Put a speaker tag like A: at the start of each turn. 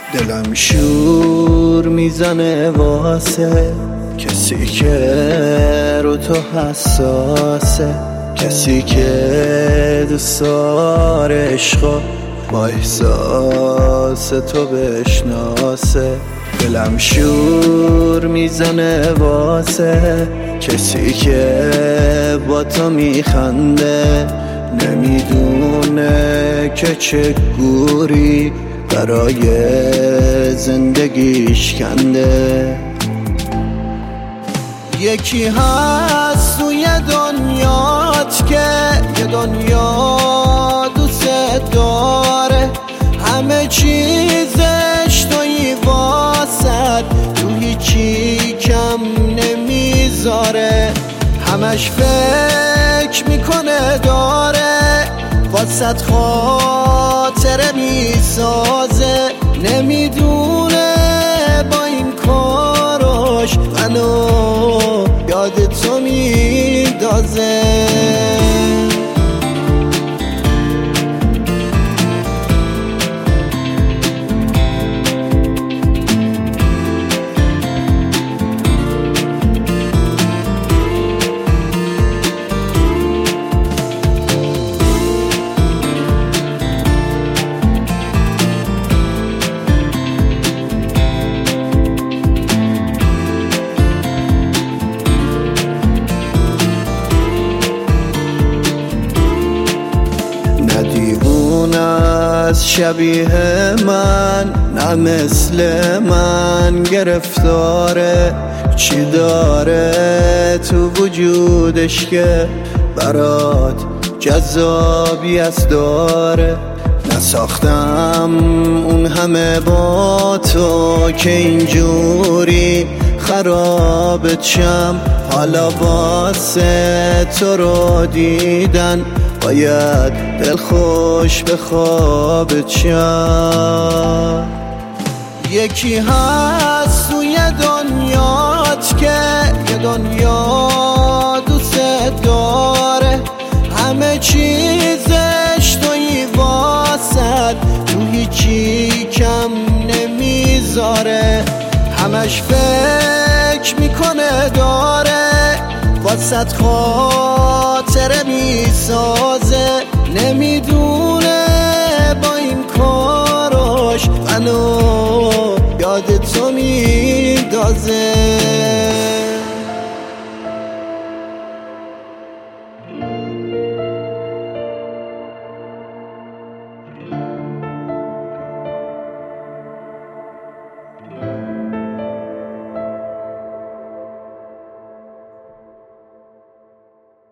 A: دلم شور میزنه واسه کسی که رو تو حساسه، کسی که دوست داره عشقو با احساس تو بشناسه. دلم شور میزنه واسه کسی که با تو میخنده، نمیدونه که چه گوری برای زندگیش کنده. یکی هست توی دنیات که یه دنیا دوست داره، همه چیزش توی واسد، تو هیچی کم نمیذاره، همش فکر میکنه داره، واسد خاطره میسازه، نمیدونه با این کاراش منو یاد تو میندازه. از شبیه من نه مثل من گرفتاره، چی داره تو وجودش که برات جذابیت داره. نساختم اون همه با تو که اینجوری خرابت شم، حالا واسه تو رو دیدن باید دل خوش به خوابت شم. یکی هست توی دنیات که یه دنیا دوست داره، همه چیزش توی واسد، تو هیچی کم نمیذاره، همش فکر میکنه داره، واسد خاطره میسازه، نمیدونه با این کاراش منو یاد تو میندازه.